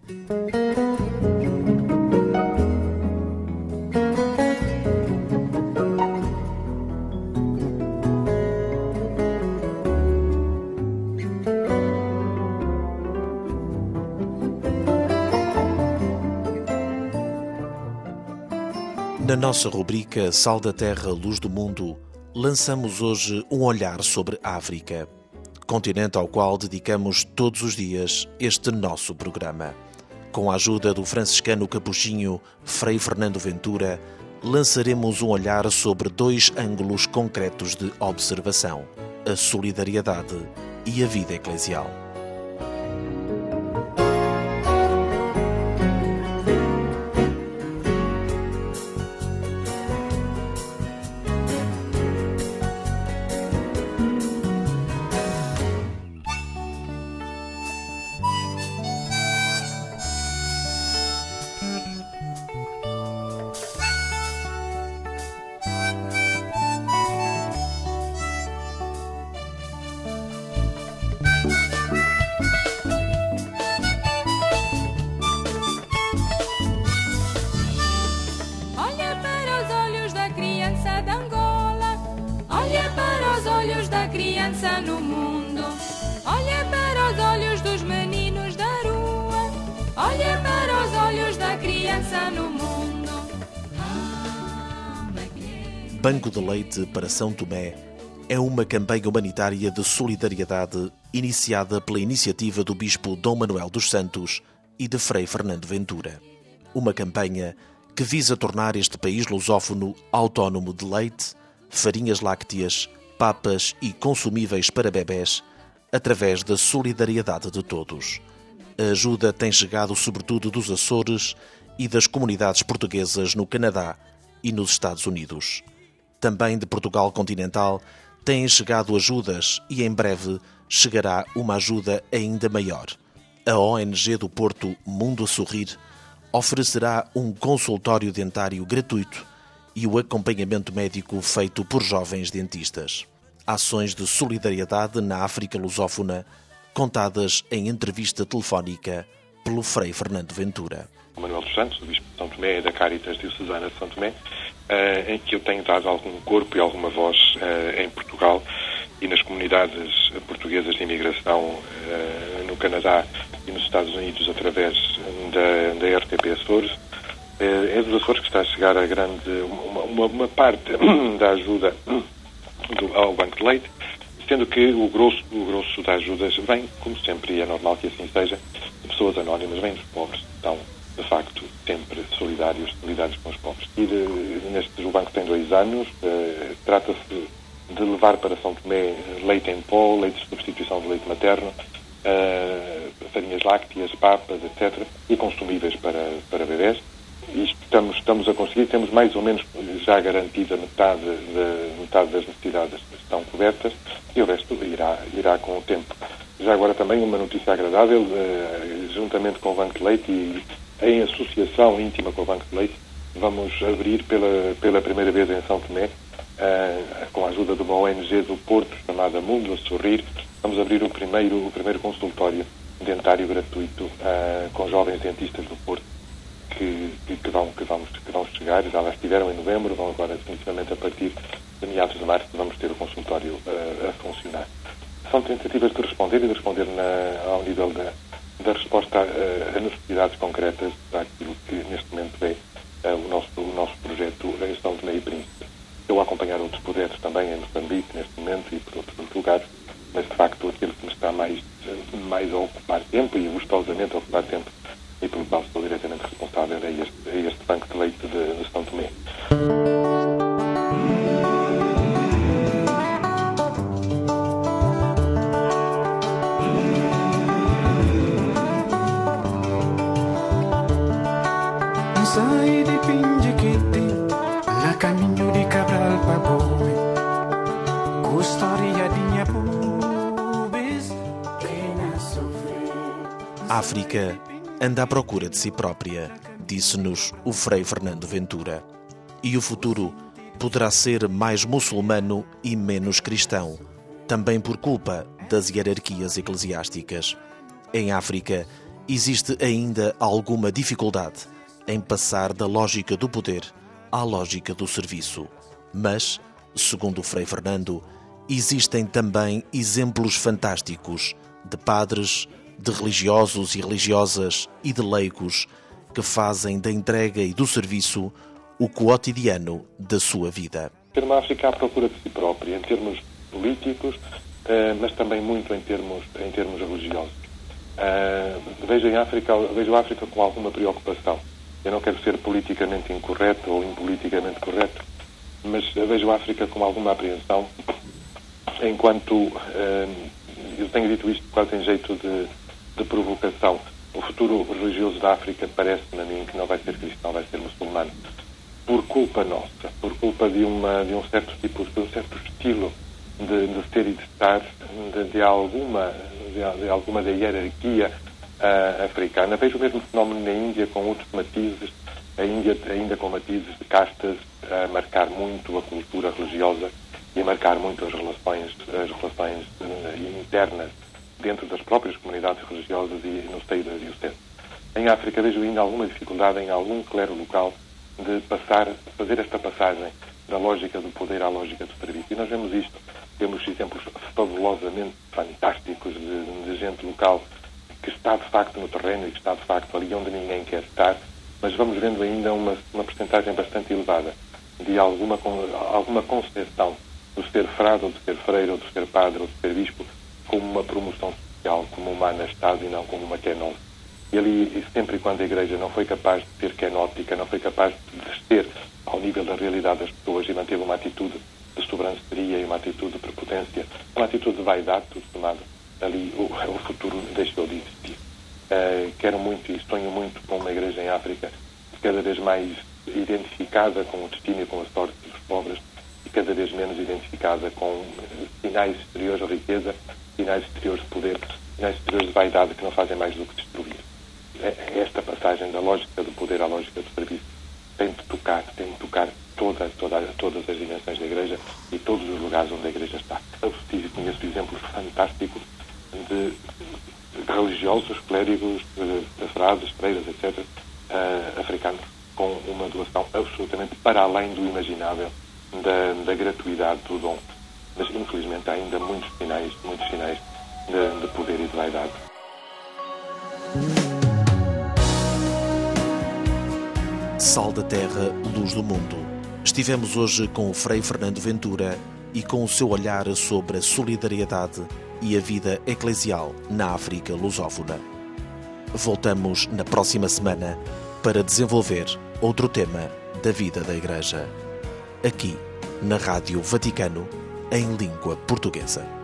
Na nossa rubrica Sal da Terra, Luz do Mundo, lançamos hoje um olhar sobre a África, continente ao qual dedicamos todos os dias este nosso programa. Com a ajuda do franciscano capuchinho Frei Fernando Ventura, lançaremos um olhar sobre dois ângulos concretos de observação: a solidariedade e a vida eclesial. No mundo, olha para os olhos dos meninos da rua, olha para os olhos da criança no mundo. Banco de Leite para São Tomé é uma campanha humanitária de solidariedade iniciada pela iniciativa do Bispo Dom Manuel dos Santos e de Frei Fernando Ventura. Uma campanha que visa tornar este país lusófono autónomo de leite, farinhas lácteas, papas e consumíveis para bebés, através da solidariedade de todos. A ajuda tem chegado sobretudo dos Açores e das comunidades portuguesas no Canadá e nos Estados Unidos. Também de Portugal continental têm chegado ajudas e em breve chegará uma ajuda ainda maior. A ONG do Porto Mundo a Sorrir oferecerá um consultório dentário gratuito e o acompanhamento médico feito por jovens dentistas. Ações de solidariedade na África lusófona, contadas em entrevista telefónica pelo Frei Fernando Ventura. Manuel dos Santos, do Bispo de São Tomé e da Caritas Diocesana de São Tomé, em que eu tenho dado algum corpo e alguma voz em Portugal e nas comunidades portuguesas de imigração no Canadá e nos Estados Unidos através da RTP Açores. É dos Açores que está a chegar a uma parte da ajuda ao Banco de Leite, sendo que o grosso das ajudas vem, como sempre, e é normal que assim seja, de pessoas anónimas, vem dos pobres, que estão, de facto, sempre solidários com os pobres. O banco tem 2 anos, trata-se de levar para São Tomé leite em pó, leite de substituição de leite materno, farinhas lácteas, papas, etc., e consumíveis para bebés. Isto estamos a conseguir, temos mais ou menos já garantida metade das necessidades que estão cobertas e o resto irá com o tempo. Já agora também uma notícia agradável, juntamente com o Banco de Leite e em associação íntima com o Banco de Leite, vamos abrir pela primeira vez em São Tomé, com a ajuda de uma ONG do Porto chamada Mundo a Sorrir, vamos abrir o primeiro consultório dentário gratuito com jovens dentistas do Porto que vão chegar, já lá estiveram em novembro, vão agora definitivamente a partir de meados de março vamos ter o consultório a funcionar. São tentativas de responder ao nível da resposta a necessidades concretas daquilo que neste momento é o nosso projeto em São Tomé e Príncipe. Eu a acompanhar outros projetos também em Moçambique neste momento e por outros lugares, mas de facto aquilo que me está mais a ocupar tempo e gostosamente a ocupar tempo e pelo qual sou diretamente responsável é este Banco de Leite de São Tomé. Sai de Pindiquete, lá caminho de Cabral para Bome, com história de minha pubes, pena sofrer. África anda à procura de si própria, disse-nos o Frei Fernando Ventura. E o futuro poderá ser mais muçulmano e menos cristão, também por culpa das hierarquias eclesiásticas. Em África existe ainda alguma dificuldade em passar da lógica do poder à lógica do serviço. Mas, segundo Frei Fernando, existem também exemplos fantásticos de padres, de religiosos e religiosas e de leigos que fazem da entrega e do serviço o cotidiano da sua vida. Ter uma África à procura de si própria, em termos políticos, mas também muito em termos religiosos. Vejo a África com alguma preocupação. Eu não quero ser politicamente incorreto ou impoliticamente correto, mas vejo a África com alguma apreensão, enquanto, eu tenho dito isto quase em jeito de provocação, o futuro religioso da África parece-me a mim que não vai ser cristão, vai ser muçulmano, por culpa nossa, por culpa de um certo estilo de ser e de estar, de alguma da hierarquia africana. Vejo o mesmo fenómeno na Índia, com outros matizes, a Índia ainda com matizes de castas, a marcar muito a cultura religiosa e a marcar muito as relações internas dentro das próprias comunidades religiosas e no seio da diocese. Em África vejo ainda alguma dificuldade em algum clero local de fazer esta passagem da lógica do poder à lógica do serviço. E nós vemos isto, temos exemplos fabulosamente fantásticos de gente local que está de facto no terreno e que está de facto ali onde ninguém quer estar, mas vamos vendo ainda uma percentagem bastante elevada de alguma concepção do ser frade ou do ser freire ou do ser padre ou do ser bispo como uma promoção social, como uma anastase e não como uma kenose. E ali, sempre quando a Igreja não foi capaz de ser kenótica, não foi capaz de descer ao nível da realidade das pessoas e manteve uma atitude de sobranceria e uma atitude de prepotência, uma atitude de vaidade, tudo tomado, ali o futuro deixou de existir. Quero muito e sonho muito com uma Igreja em África cada vez mais identificada com o destino e com a sorte dos pobres e cada vez menos identificada com sinais exteriores de riqueza, sinais exteriores de poder, sinais exteriores de vaidade que não fazem mais do que destruir. Esta passagem da lógica do poder à lógica do serviço tem de tocar todas as dimensões da Igreja e todos os lugares onde a Igreja está. Eu conheço exemplos fantásticos de religiosos, clérigos, frades, freiras, etc., africanos, com uma doação absolutamente para além do imaginável, da gratuidade do dom. Mas, infelizmente, há ainda muitos sinais de poder e de vaidade. Sal da Terra, Luz do Mundo. Estivemos hoje com o Frei Fernando Ventura e com o seu olhar sobre a solidariedade e a vida eclesial na África lusófona. Voltamos na próxima semana para desenvolver outro tema da vida da Igreja. Aqui, na Rádio Vaticano, em língua portuguesa.